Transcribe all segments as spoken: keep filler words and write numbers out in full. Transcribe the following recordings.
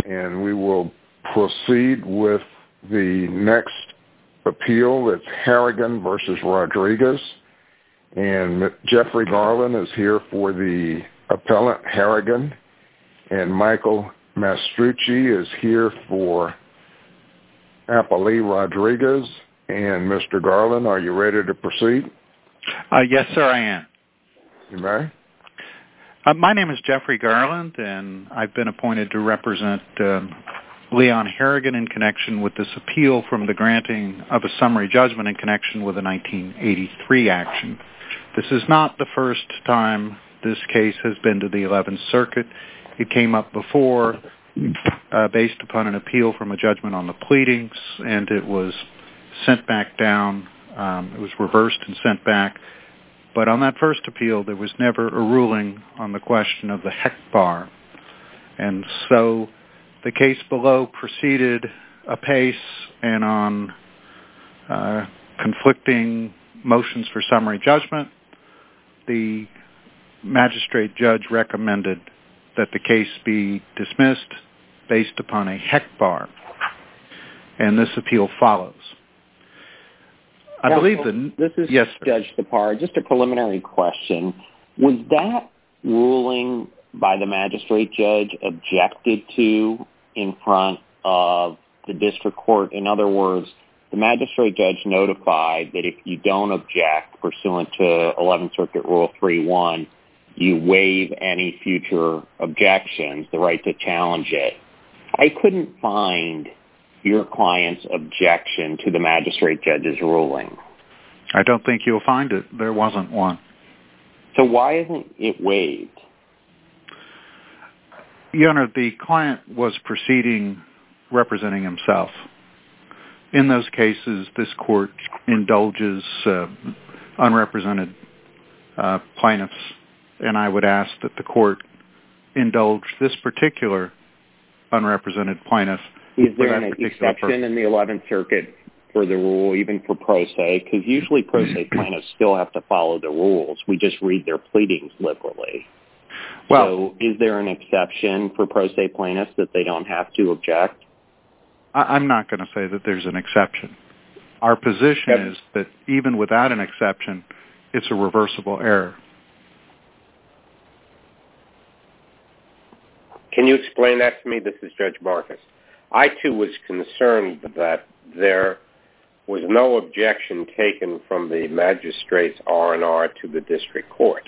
and we will proceed with the next appeal. It's Harrigan versus Rodriguez, and Jeffrey Garland is here for the appellant Harrigan, and Michael Mastrucci is here for appellee Rodriguez. And Mister Garland, are you ready to proceed? Uh, yes, sir, I am. You may. Uh, my name is Jeffrey Garland, and I've been appointed to represent um, Leon Harrigan in connection with this appeal from the granting of a summary judgment in connection with a nineteen eighty-three action. This is not the first time this case has been to the eleventh Circuit. It came up before uh, based upon an appeal from a judgment on the pleadings, and it was sent back down. Um, it was reversed and sent back. But on that first appeal, there was never a ruling on the question of the Heck bar. And so the case below proceeded apace and on uh, conflicting motions for summary judgment. The magistrate judge recommended that the case be dismissed based upon a Heck bar. And this appeal follows. I Counsel, believe that this is yes, Judge Tappara. Just a preliminary question. Was that ruling by the magistrate judge objected to in front of the district court? In other words, the magistrate judge notified that if you don't object pursuant to eleventh Circuit Rule three one, you waive any future objections, the right to challenge it. I couldn't find your client's objection to the magistrate judge's ruling. I don't think you'll find it. There wasn't one. So why isn't it waived? Your Honor, the client was proceeding representing himself. In those cases, this court indulges uh, unrepresented uh, plaintiffs, and I would ask that the court indulge this particular unrepresented plaintiff. Is there an exception in the eleventh Circuit for the rule, even for pro se? Because usually pro se plaintiffs still have to follow the rules. We just read their pleadings liberally. Well, so is there an exception for pro se plaintiffs that they don't have to object? I'm not going to say that there's an exception. Our position yep. is that even without an exception, it's a reversible error. Can you explain that to me? This is Judge Marcus. I, too, was concerned that there was no objection taken from the magistrate's R and R to the district court.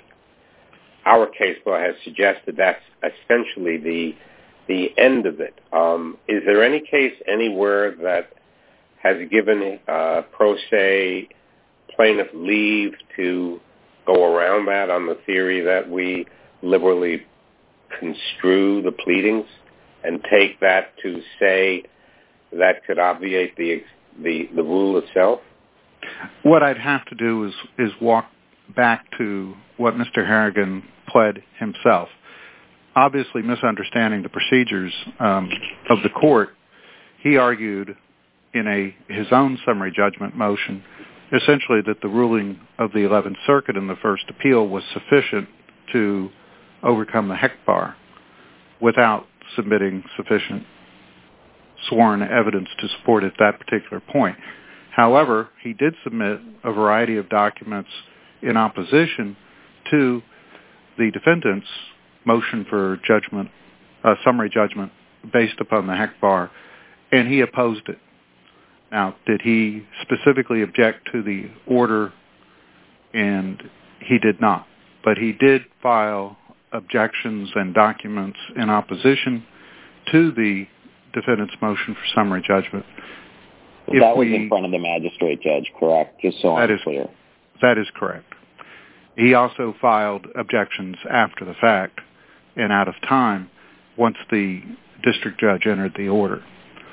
Our case law has suggested that's essentially the the end of it. Um, is there any case anywhere that has given uh, pro se plaintiff leave to go around that on the theory that we liberally construe the pleadings and take that to say that could obviate the the, the rule itself? What I'd have to do is, is walk back to what Mister Harrigan pled himself. Obviously misunderstanding the procedures um, of the court, he argued in a his own summary judgment motion essentially that the ruling of the eleventh Circuit in the first appeal was sufficient to overcome the Heck bar without submitting sufficient sworn evidence to support at that particular point. However, he did submit a variety of documents in opposition to the defendant's motion for judgment, uh, summary judgment based upon the Heck bar, and he opposed it. Now, did he specifically object to the order? And he did not. But he did file objections and documents in opposition to the defendant's motion for summary judgment. Well, that was we, in front of the magistrate judge, correct? Just so I'm clear. That is correct. He also filed objections after the fact and out of time once the district judge entered the order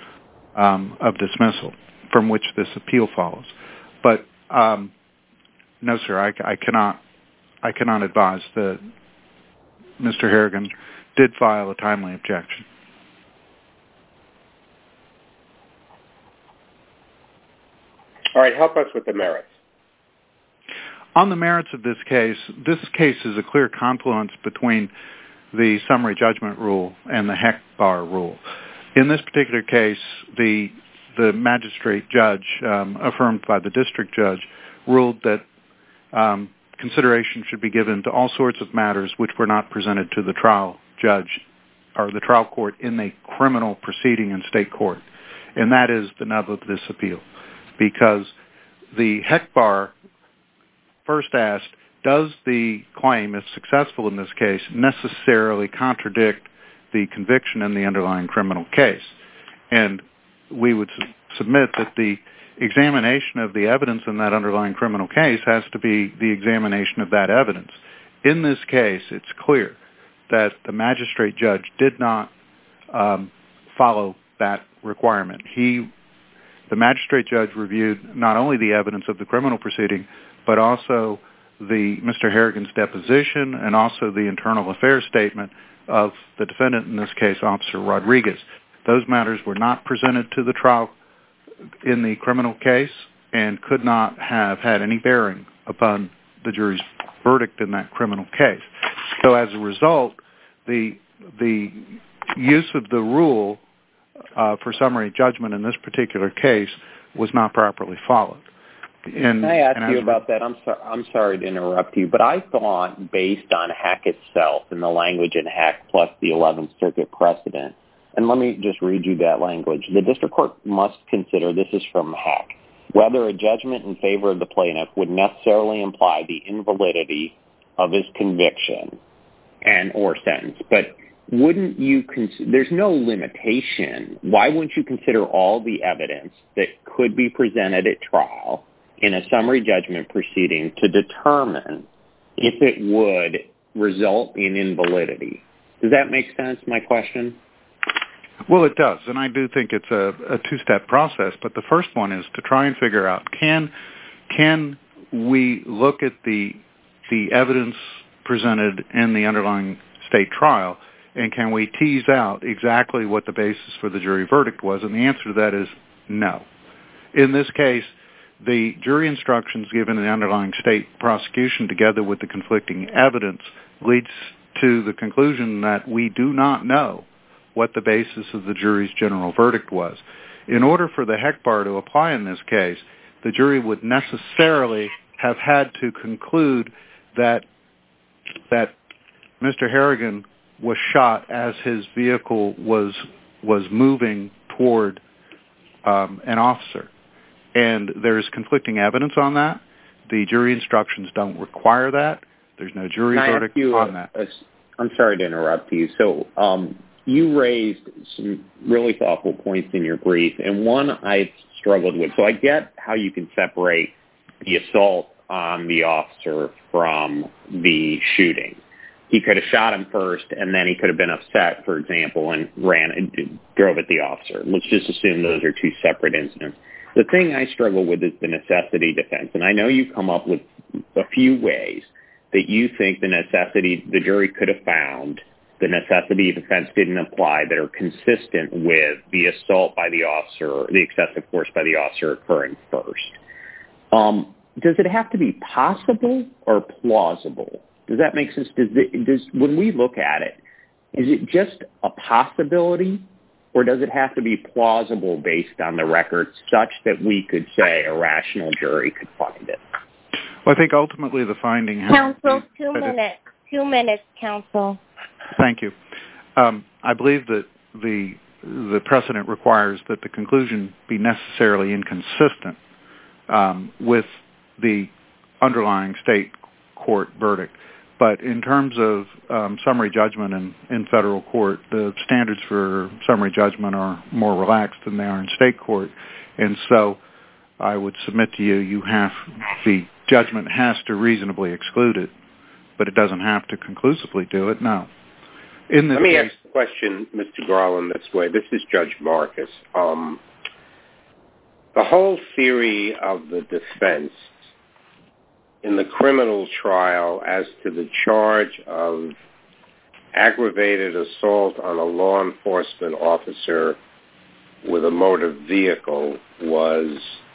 um, of dismissal from which this appeal follows. But um, no, sir, I, I cannot I cannot advise that Mister Harrigan did file a timely objection. All right, help us with the merits. On the merits of this case, this case is a clear confluence between the summary judgment rule and the Heck bar rule. in this particular case, the the magistrate judge, um, affirmed by the district judge, ruled that um, consideration should be given to all sorts of matters which were not presented to the trial judge or the trial court in a criminal proceeding in state court. And that is the nub of this appeal, because the Heck Bar first asked, does the claim, if successful in this case, necessarily contradict the conviction in the underlying criminal case? And we would su- submit that the examination of the evidence in that underlying criminal case has to be the examination of that evidence. In this case, it's clear that the magistrate judge did not um, follow that requirement. He, the magistrate judge, reviewed not only the evidence of the criminal proceeding, but also the Mister Harrigan's deposition and also the internal affairs statement of the defendant, in this case, Officer Rodriguez. Those matters were not presented to the trial in the criminal case and could not have had any bearing upon the jury's verdict in that criminal case. So as a result, the the use of the rule uh, for summary judgment in this particular case was not properly followed. And, Can I ask and you about that? I'm, so, I'm sorry to interrupt you, but I thought, based on Heck itself and the language in Heck plus the eleventh Circuit precedent, and let me just read you that language. The district court must consider, this is from Heck, whether a judgment in favor of the plaintiff would necessarily imply the invalidity of his conviction and or sentence. But wouldn't you consider, there's no limitation. Why wouldn't you consider all the evidence that could be presented at trial in a summary judgment proceeding to determine if it would result in invalidity? Does that make sense, my question? Well, it does, and I do think it's a, a two-step process. But the first one is to try and figure out, can can we look at the the evidence presented in the underlying state trial, and can we tease out exactly what the basis for the jury verdict was? And the answer to that is no. In this case, the jury instructions given in the underlying state prosecution, together with the conflicting evidence, leads to the conclusion that we do not know what the basis of the jury's general verdict was. In order for the Heck bar to apply in this case, the jury would necessarily have had to conclude that that Mister Harrigan was shot as his vehicle was was moving toward um, an officer. And there's conflicting evidence on that. The jury instructions don't require that. There's no jury Can verdict you, on uh, that. Uh, I'm sorry to interrupt you. So um, you raised some really thoughtful points in your brief, and one I struggled with. So I get how you can separate the assault on the officer from the shooting. He could have shot him first, and then he could have been upset, for example, and ran and drove at the officer. Let's just assume those are two separate incidents. The thing I struggle with is the necessity defense, and I know you come up with a few ways that you think the necessity, the jury could have found the necessity defense didn't apply that are consistent with the assault by the officer, or the excessive force by the officer occurring first. Um, does it have to be possible or plausible? Does that make sense? Does, it, does when we look at it, is it just a possibility, or does it have to be plausible based on the record such that we could say a rational jury could find it? Well, I think ultimately the finding has Counsel, to be two minutes. Two minutes, counsel. Thank you. Um, I believe that the the precedent requires that the conclusion be necessarily inconsistent um, with the underlying state court verdict. But in terms of um, summary judgment in, in federal court, the standards for summary judgment are more relaxed than they are in state court. And so I would submit to you, you have the judgment has to reasonably exclude it, but it doesn't have to conclusively do it, no. In this Let me case, ask the question, Mister Garland, this way. This is Judge Marcus. Um, the whole theory of the defense in the criminal trial as to the charge of aggravated assault on a law enforcement officer with a motor vehicle was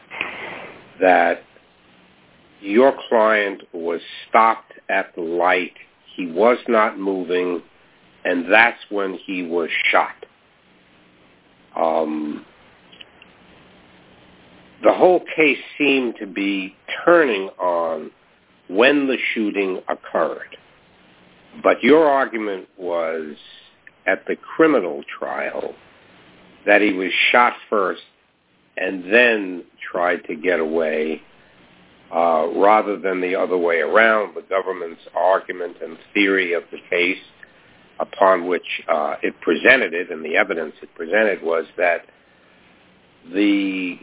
that your client was stopped at the light, he was not moving, and that's when he was shot. Um, the whole case seemed to be turning on when the shooting occurred. But your argument was at the criminal trial that he was shot first and then tried to get away, uh, rather than the other way around. The government's argument and theory of the case upon which uh, it presented it and the evidence it presented was that the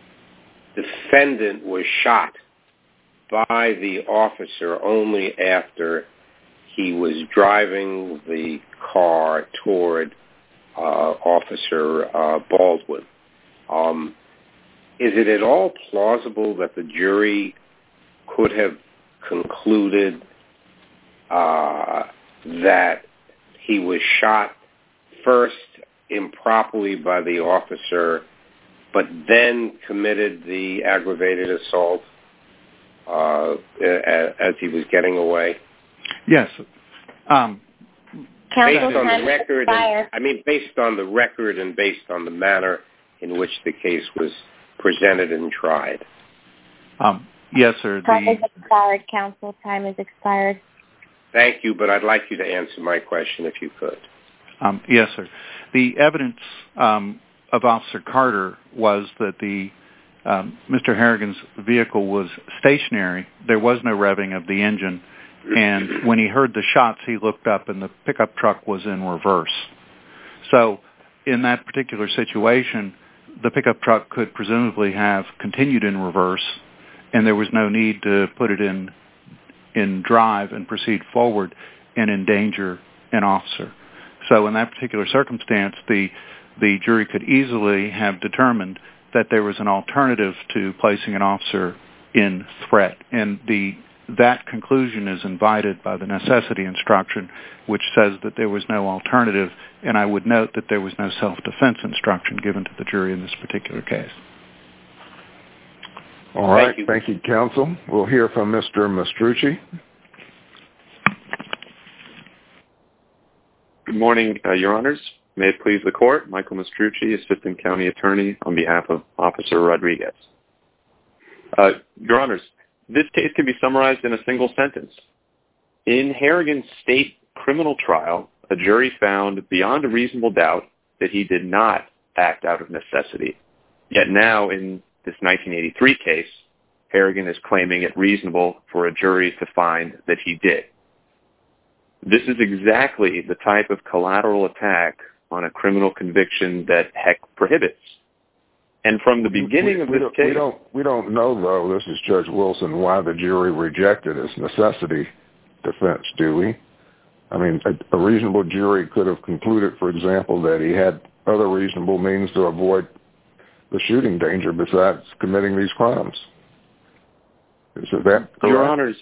defendant was shot by the officer only after he was driving the car toward uh, Officer uh, Baldwin. Um, is it at all plausible that the jury could have concluded uh, that he was shot first improperly by the officer, but then committed the aggravated assault uh, as he was getting away? Yes. Um, based on the record, and, I mean, based on the record and based on the manner in which the case was presented and tried. Um, yes, sir. Time the... is expired, counsel. Time is expired. Thank you, but I'd like you to answer my question if you could. Um, yes, sir. The evidence um, of Officer Carter was that the um, Mister Harrigan's vehicle was stationary. There was no revving of the engine. And when he heard the shots, he looked up and the pickup truck was in reverse. So in that particular situation, the pickup truck could presumably have continued in reverse, and there was no need to put it in in drive and proceed forward and endanger an officer. So in that particular circumstance, the the jury could easily have determined that there was an alternative to placing an officer in threat. And the that conclusion is invited by the necessity instruction, which says that there was no alternative. And I would note that there was no self-defense instruction given to the jury in this particular case. All right. Thank you, Thank you counsel. We'll hear from Mister Mastrucci. Good morning, uh, Your Honors. May it please the Court, Michael Mastrucci, Assistant County Attorney on behalf of Officer Rodriguez. Uh, Your Honors, this case can be summarized in a single sentence. In Harrigan's state criminal trial, a jury found beyond a reasonable doubt that he did not act out of necessity. Yet now, in this nineteen eighty-three case, Harrigan is claiming it reasonable for a jury to find that he did. This is exactly the type of collateral attack on a criminal conviction that Heck prohibits. And from the beginning we, of we this case... case... We don't, we don't know, though, this is Judge Wilson, why the jury rejected his necessity defense, do we? I mean, a, a reasonable jury could have concluded, for example, that he had other reasonable means to avoid the shooting danger besides committing these crimes. Is that correct? Your Honors,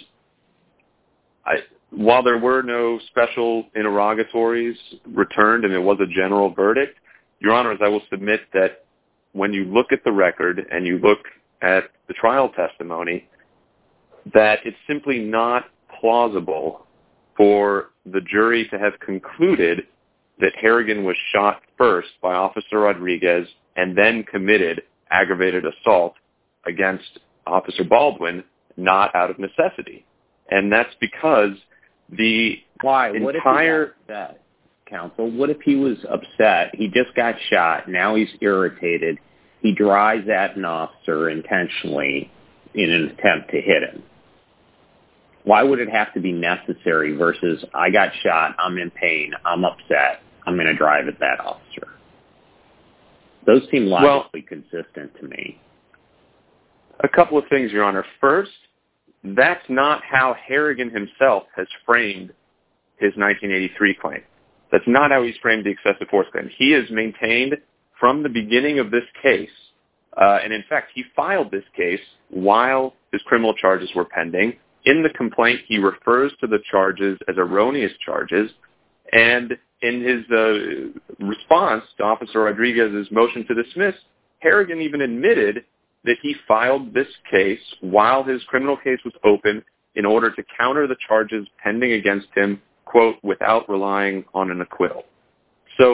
I, while there were no special interrogatories returned and it was a general verdict, Your Honors, I will submit that when you look at the record and you look at the trial testimony, that it's simply not plausible for the jury to have concluded that Harrigan was shot first by Officer Rodriguez and then committed aggravated assault against Officer Baldwin, not out of necessity. And that's because the Why? entire... What if he got upset, counsel? What if he was upset? He just got shot. Now he's irritated. He drives at an officer intentionally in an attempt to hit him. Why would it have to be necessary versus I got shot, I'm in pain, I'm upset, I'm going to drive at that officer? Those seem logically well, consistent to me. A couple of things, Your Honor. First, that's not how Harrigan himself has framed his nineteen eighty-three claim. That's not how he's framed the excessive force claim. He has maintained from the beginning of this case, uh, and in fact, he filed this case while his criminal charges were pending. In the complaint, he refers to the charges as erroneous charges, and in his uh, response to Officer Rodriguez's motion to dismiss, Harrigan even admitted that he filed this case while his criminal case was open in order to counter the charges pending against him, quote, without relying on an acquittal. So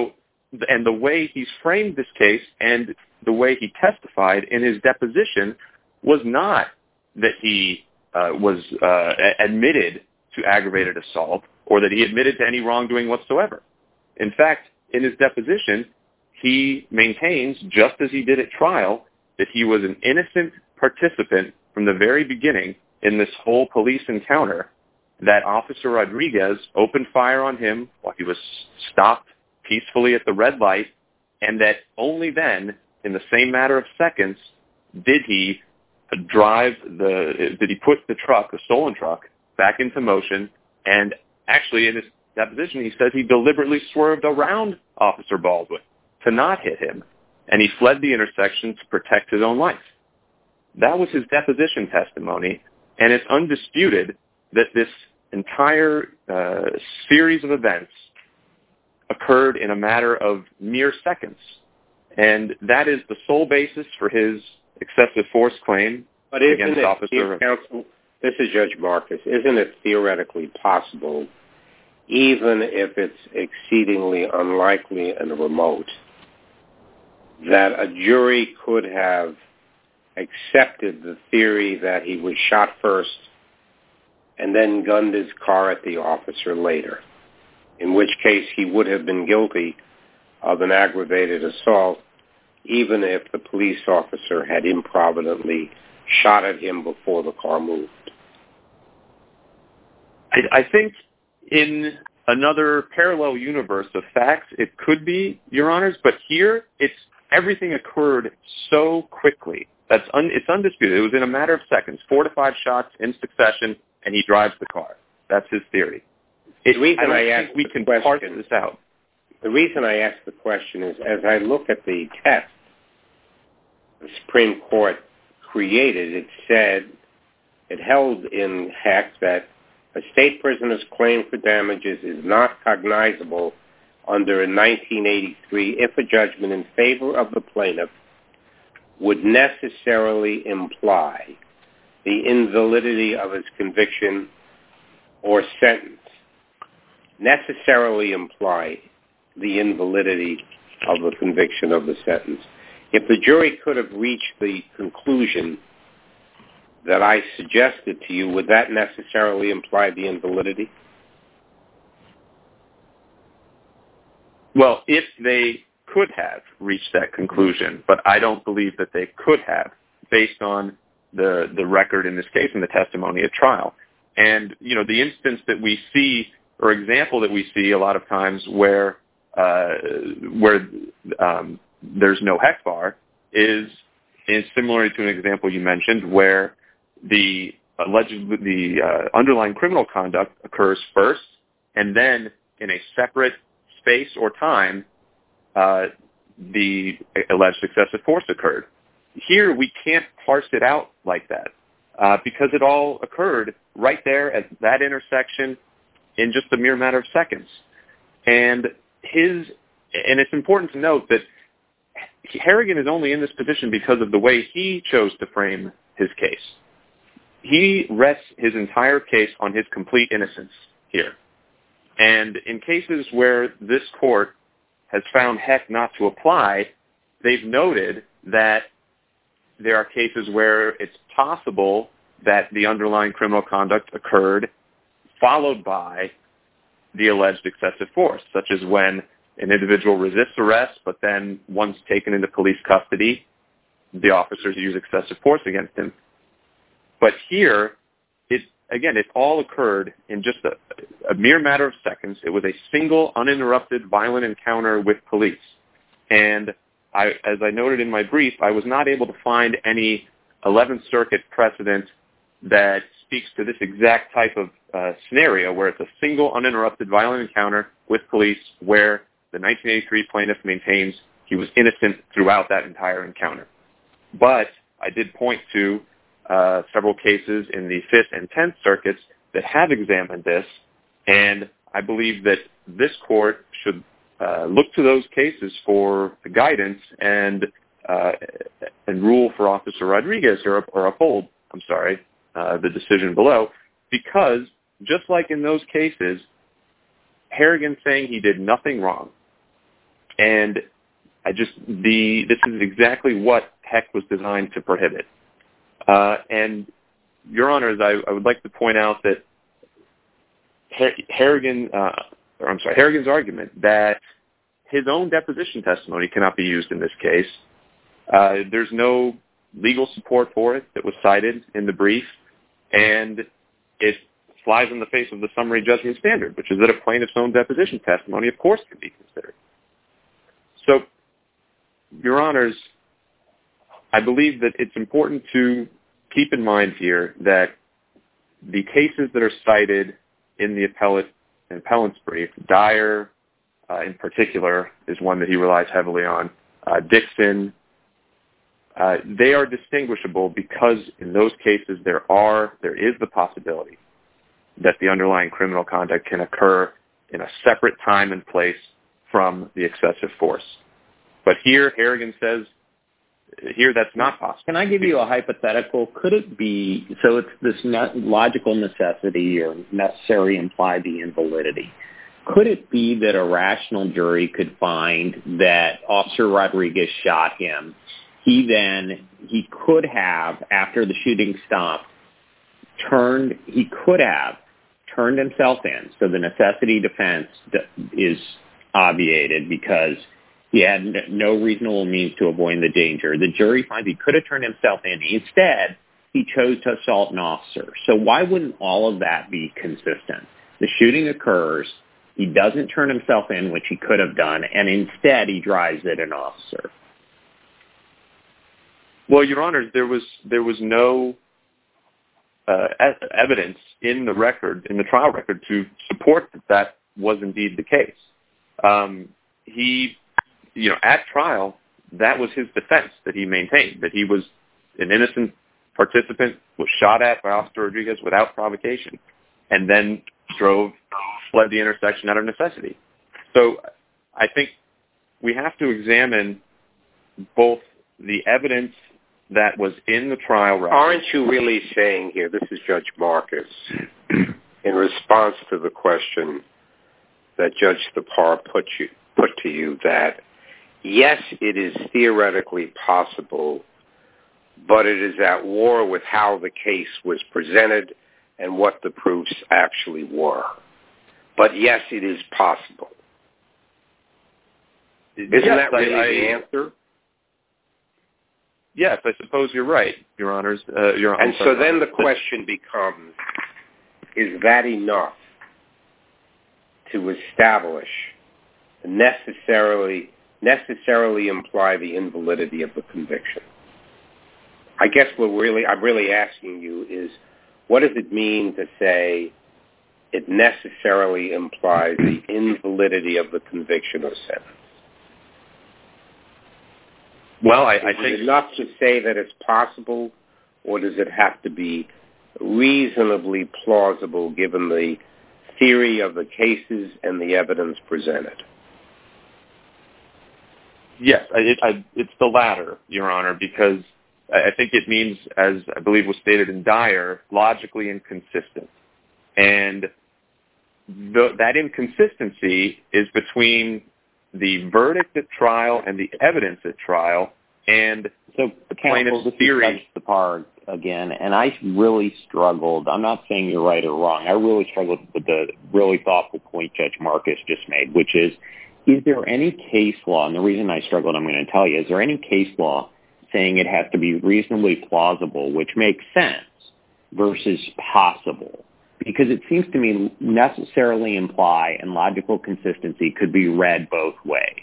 and the way he's framed this case and the way he testified in his deposition was not that he uh, was uh, admitted to aggravated assault or that he admitted to any wrongdoing whatsoever. In fact, in his deposition, he maintains, just as he did at trial, that he was an innocent participant from the very beginning in this whole police encounter, that Officer Rodriguez opened fire on him while he was stopped peacefully at the red light, and that only then, in the same matter of seconds, did he drive the, did he put the truck, the stolen truck, back into motion. And actually, in his deposition, he says he deliberately swerved around Officer Baldwin to not hit him, and he fled the intersection to protect his own life. That was his deposition testimony, and it's undisputed that this entire uh, series of events occurred in a matter of mere seconds. And that is the sole basis for his excessive force claim but isn't against it, Officer... Counsel, this is Judge Marcus. Isn't it theoretically possible, even if it's exceedingly unlikely and remote, that a jury could have accepted the theory that he was shot first and then gunned his car at the officer later, in which case he would have been guilty of an aggravated assault, even if the police officer had improvidently shot at him before the car moved? I, I think in another parallel universe of facts, it could be, Your Honors, but here it's everything occurred so quickly. That's un, it's undisputed. It was in a matter of seconds, four to five shots in succession, and he drives the car. That's his theory. It, the reason I, I, I ask think we can question, parse this out. The reason I ask the question is, as I look at the test the Supreme Court created, it said, it held in Heck that a state prisoner's claim for damages is not cognizable under a nineteen eighty-three if a judgment in favor of the plaintiff would necessarily imply the invalidity of his conviction or sentence. Necessarily imply the invalidity of the conviction of the sentence. If the jury could have reached the conclusion that I suggested to you, would that necessarily imply the invalidity? Well, if they could have reached that conclusion, but I don't believe that they could have, based on the the record in this case and the testimony at trial. And, you know, the instance that we see, or example that we see a lot of times where uh, where um, there's no heck bar is, is similar to an example you mentioned where the alleged the uh, underlying criminal conduct occurs first, and then in a separate space or time, uh, the alleged excessive force occurred. Here, we can't parse it out like that uh, because it all occurred right there at that intersection in just a mere matter of seconds. And his, and it's important to note that Harrigan is only in this position because of the way he chose to frame his case. He rests his entire case on his complete innocence here. And in cases where this court has found heck not to apply, they've noted that there are cases where it's possible that the underlying criminal conduct occurred followed by the alleged excessive force, such as when an individual resists arrest, but then once taken into police custody, the officers use excessive force against him. But here, it again, it all occurred in just a, a mere matter of seconds. It was a single, uninterrupted, violent encounter with police. And I, as I noted in my brief, I was not able to find any eleventh Circuit precedent that speaks to this exact type of uh, scenario where it's a single, uninterrupted, violent encounter with police where the nineteen eighty-three plaintiff maintains he was innocent throughout that entire encounter. But I did point to uh, several cases in the Fifth and Tenth Circuits that have examined this, and I believe that this court should uh, look to those cases for guidance and uh, and rule for Officer Rodriguez or, or uphold, I'm sorry, uh, the decision below, because just like in those cases, Harrigan saying he did nothing wrong And I just the this is exactly what Heck was designed to prohibit. Uh, and, Your Honors, I, I would like to point out that Harrigan, uh, or I'm sorry, Harrigan's argument that his own deposition testimony cannot be used in this case. Uh, there's no legal support for it that was cited in the brief, and it flies in the face of the summary judgment standard, which is that a plaintiff's own deposition testimony, of course, can be considered. So, Your Honors, I believe that it's important to keep in mind here that the cases that are cited in the appellate, appellant's brief, Dyer uh, in particular is one that he relies heavily on, uh, Dixon, uh, they are distinguishable because in those cases there are, there is the possibility that the underlying criminal conduct can occur in a separate time and place from the excessive force. But here, Harrigan says, here that's not possible. Can I give you a hypothetical? Could it be, so it's this ne- logical necessity or necessary implied the invalidity. Could it be that a rational jury could find that Officer Rodriguez shot him? He then, he could have, after the shooting stopped, turned, he could have turned himself in. So the necessity defense is obviated because he had no reasonable means to avoid the danger. The jury finds he could have turned himself in. Instead, he chose to assault an officer. So why wouldn't all of that be consistent? The shooting occurs, he doesn't turn himself in, which he could have done, and instead he drives at an officer. Well, Your Honor, there was there was no uh, evidence in the record, in the trial record, to support that that was indeed the case. Um, he... You know, at trial, that was his defense that he maintained, that he was an innocent participant, was shot at by Officer Rodriguez without provocation, and then drove, fled the intersection out of necessity. So I think we have to examine both the evidence that was in the trial record. Aren't you really saying here, this is Judge Marcus, in response to the question that Judge Thapar put, you, put to you, that yes, it is theoretically possible, but it is at war with how the case was presented and what the proofs actually were. But yes, it is possible. Isn't yes, that really I, the answer? Yes, I suppose you're right, Your Honors. Uh, Your and so then the question becomes, is that enough to establish necessarily necessarily imply the invalidity of the conviction? I guess what really I'm really asking you is, what does it mean to say it necessarily implies the invalidity of the conviction or sentence? Well, I, I is think it enough to say that it's possible, or does it have to be reasonably plausible given the theory of the cases and the evidence presented? Yes, it, I, it's the latter, Your Honor, because I think it means, as I believe was stated in Dyer, logically inconsistent. And the, that inconsistency is between the verdict at trial and the evidence at trial and so the plaintiff's theory. The part again, and I really struggled. I'm not saying you're right or wrong. I really struggled with the really thoughtful point Judge Marcus just made, which is, is there any case law, and the reason I struggled, I'm going to tell you, is there any case law saying it has to be reasonably plausible, which makes sense, versus possible? Because it seems to me necessarily imply and logical consistency could be read both ways.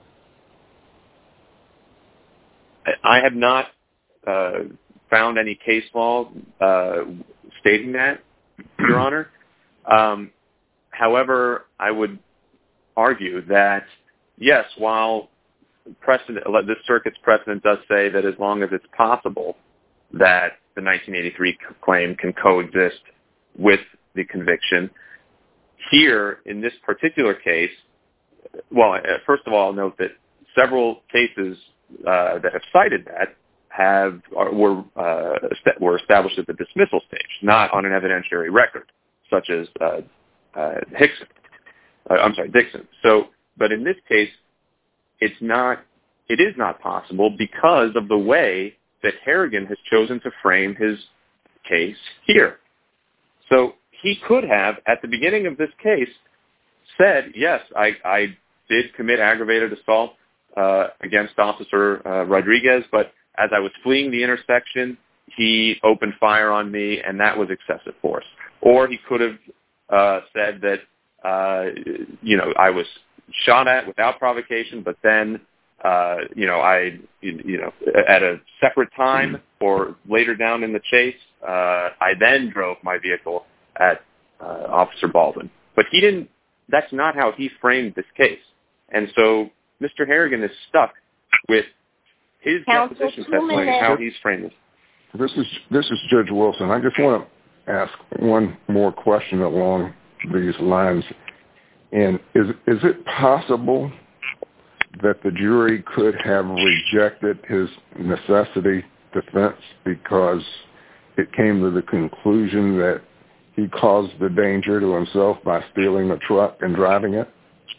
I have not uh, found any case law uh, stating that, Your Honor. Um, however, I would argue that, yes, while precedent, this circuit's precedent does say that as long as it's possible that the nineteen eighty-three claim can coexist with the conviction, here, in this particular case, well, first of all, I'll note that several cases uh, that have cited that have are, were uh, were established at the dismissal stage, not on an evidentiary record, such as uh, uh, Hickson. Uh, I'm sorry, Dixon. So, but in this case, it's not, it is not possible because of the way that Harrigan has chosen to frame his case here. So he could have, at the beginning of this case, said, yes, I, I did commit aggravated assault uh, against Officer uh, Rodriguez, but as I was fleeing the intersection, he opened fire on me, and that was excessive force. Or he could have uh, said that, uh, you know, I was shot at without provocation, but then, uh, you know, I, you know, at a separate time or later down in the chase, uh, I then drove my vehicle at uh, Officer Baldwin. But he didn't, that's not how he framed this case. And so Mister Harrigan is stuck with his Counsel, deposition testimony and how he's framed this. This is this is Judge Wilson. I just want to ask one more question along these lines. And is is it possible that the jury could have rejected his necessity defense because it came to the conclusion that he caused the danger to himself by stealing a truck and driving it?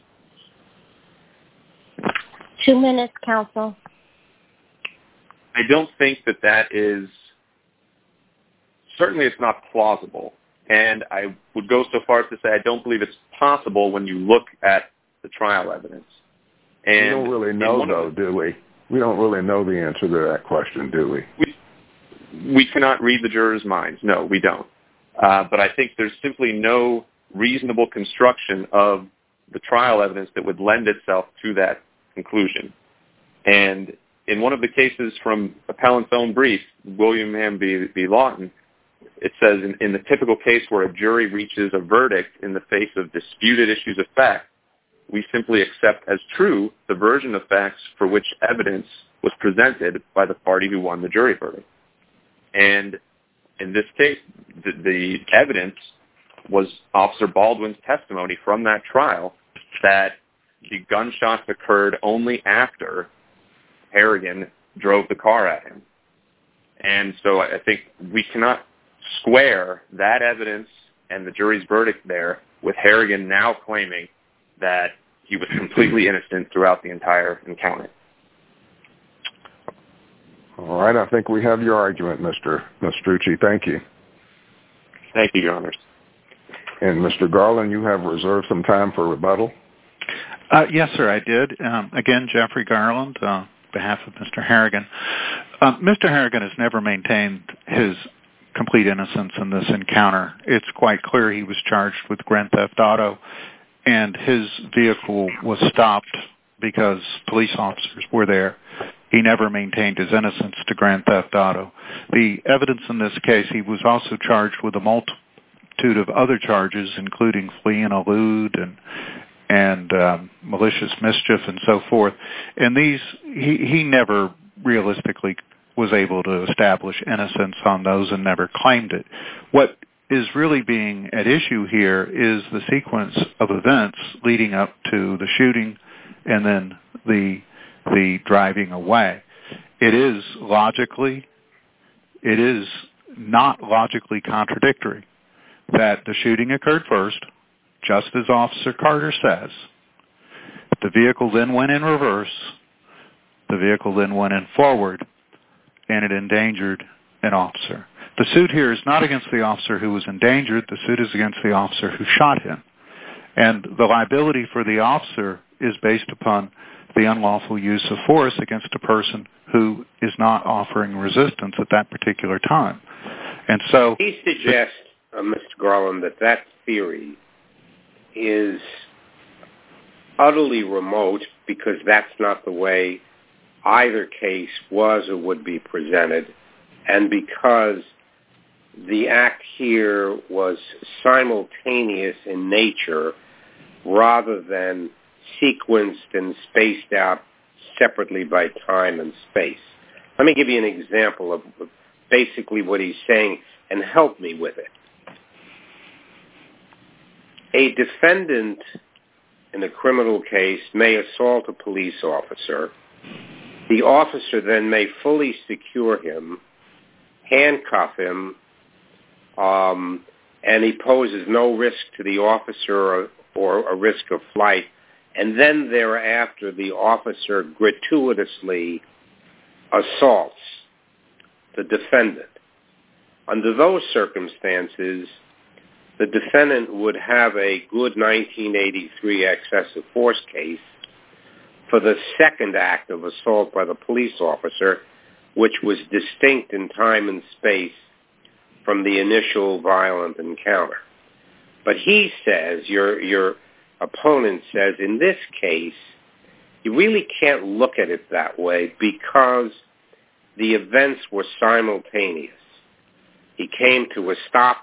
Two minutes, counsel. I don't think that that is, certainly it's not plausible. And I would go so far as to say I don't believe it's possible when you look at the trial evidence. And we don't really know, though, do we? We don't really know the answer to that question, do we? We, we cannot read the jurors' minds. No, we don't. Uh, but I think there's simply no reasonable construction of the trial evidence that would lend itself to that conclusion. And in one of the cases from appellant's own brief, William M. B. B. Lawton, it says in, in the typical case where a jury reaches a verdict in the face of disputed issues of fact, we simply accept as true the version of facts for which evidence was presented by the party who won the jury verdict. And in this case, the, the evidence was Officer Baldwin's testimony from that trial that the gunshots occurred only after Harrigan drove the car at him. And so I think we cannot square that evidence and the jury's verdict there with Harrigan now claiming that he was completely innocent throughout the entire encounter. All right, I think we have your argument, Mister Mastrucci. Thank you. Thank you, Your Honors. And Mister Garland, you have reserved some time for rebuttal? Uh, yes, sir, I did. Um, again, Jeffrey Garland, uh, on behalf of Mister Harrigan. Uh, Mister Harrigan has never maintained his complete innocence in this encounter. It's quite clear he was charged with grand theft auto, and his vehicle was stopped because police officers were there. He never maintained his innocence to grand theft auto. The evidence in this case, he was also charged with a multitude of other charges, including flee and elude and and um, malicious mischief and so forth. And these, he, he never realistically was able to establish innocence on those and never claimed it. What is really being at issue here is the sequence of events leading up to the shooting and then the the driving away. It is logically, it is not logically contradictory that the shooting occurred first, just as Officer Carter says. The vehicle then went in reverse. The vehicle then went in forward, and it endangered an officer. The suit here is not against the officer who was endangered. The suit is against the officer who shot him. And the liability for the officer is based upon the unlawful use of force against a person who is not offering resistance at that particular time. And so he suggests, uh, Mister Garland, that that theory is utterly remote because that's not the way either case was or would be presented, and because the act here was simultaneous in nature rather than sequenced and spaced out separately by time and space. Let me give you an example of basically what he's saying and help me with it. A defendant in a criminal case may assault a police officer. The officer then may fully secure him, handcuff him, um, and he poses no risk to the officer or, or a risk of flight and then thereafter the officer gratuitously assaults the defendant. Under those circumstances, the defendant would have a good nineteen eighty-three excessive force case for the second act of assault by the police officer, which was distinct in time and space from the initial violent encounter. But he says, your, your opponent says, in this case, you really can't look at it that way because the events were simultaneous. He came to a stop,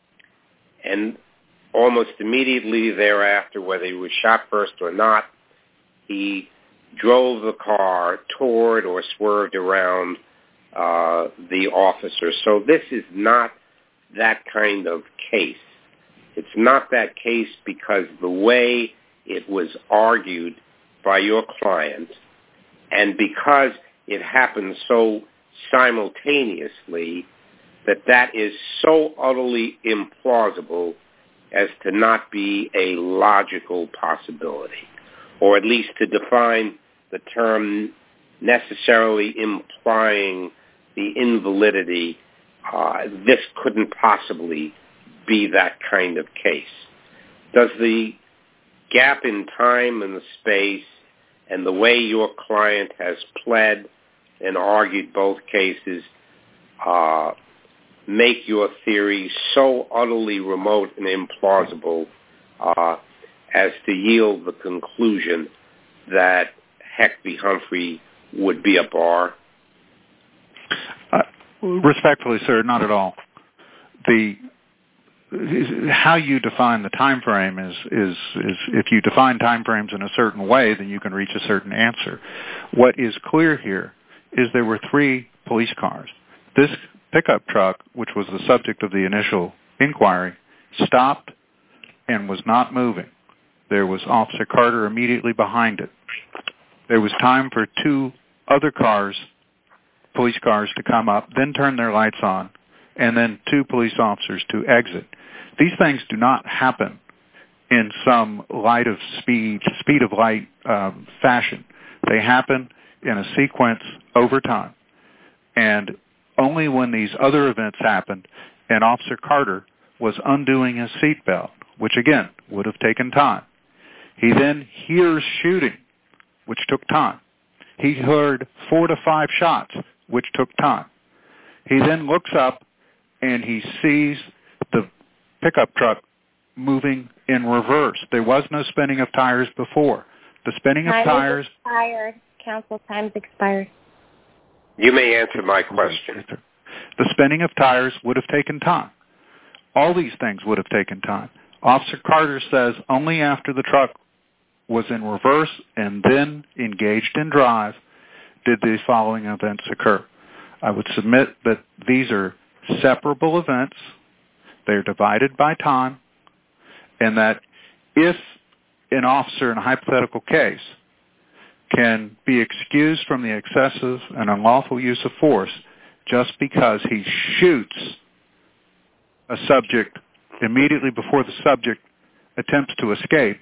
and almost immediately thereafter, whether he was shot first or not, he drove the car toward or swerved around uh, the officer. So this is not that kind of case. It's not that case because the way it was argued by your client, and because it happened so simultaneously, that that is so utterly implausible as to not be a logical possibility, or at least to define the term necessarily implying the invalidity. Uh, this couldn't possibly be that kind of case. Does the gap in time and the space and the way your client has pled and argued both cases uh, make your theory so utterly remote and implausible uh, as to yield the conclusion that Heck v. Humphrey would be a bar? Uh, respectfully, sir, not at all. The how you define the time frame is, is, is if you define time frames in a certain way, then you can reach a certain answer. What is clear here is there were three police cars. This pickup truck, which was the subject of the initial inquiry, stopped and was not moving. There was Officer Carter immediately behind it. There was time for two other cars, police cars, to come up, then turn their lights on, and then two police officers to exit. These things do not happen in some light of speed, speed of light um, fashion. They happen in a sequence over time. And only when these other events happened and Officer Carter was undoing his seatbelt, which again would have taken time. He then hears shooting, which took time. He heard four to five shots, which took time. He then looks up and he sees the pickup truck moving in reverse. There was no spinning of tires before. The spinning Time of tires... expired. Council, time's expired. You may answer my question. The spinning of tires would have taken time. All these things would have taken time. Officer Carter says only after the truck was in reverse and then engaged in drive did the following events occur. I would submit that these are separable events. They're divided by time, and that if an officer in a hypothetical case can be excused from the excessive and unlawful use of force just because he shoots a subject immediately before the subject attempts to escape,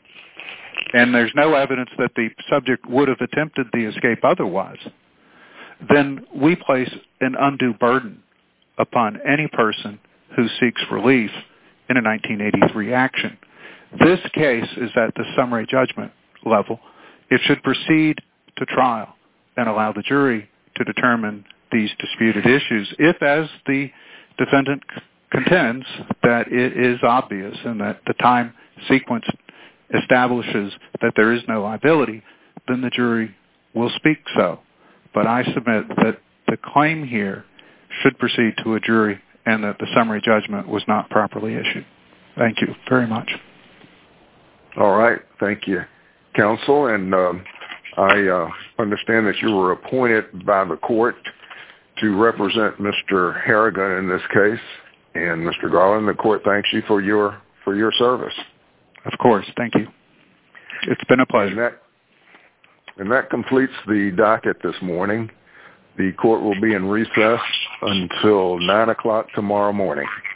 and there's no evidence that the subject would have attempted the escape otherwise, then we place an undue burden upon any person who seeks relief in a nineteen eighty-three action. This case is at the summary judgment level. It should proceed to trial and allow the jury to determine these disputed issues if, as the defendant c- contends, that it is obvious and that the time sequence establishes that there is no liability, then the jury will speak so. But I submit that the claim here should proceed to a jury and that the summary judgment was not properly issued. Thank you very much. All right. Thank you, counsel. And um, I uh, understand that you were appointed by the court to represent Mister Harrigan in this case. And Mister Garland, the court thanks you for your for your service. Of course. Thank you. It's been a pleasure. And that, and that completes the docket this morning. The court will be in recess until nine o'clock tomorrow morning.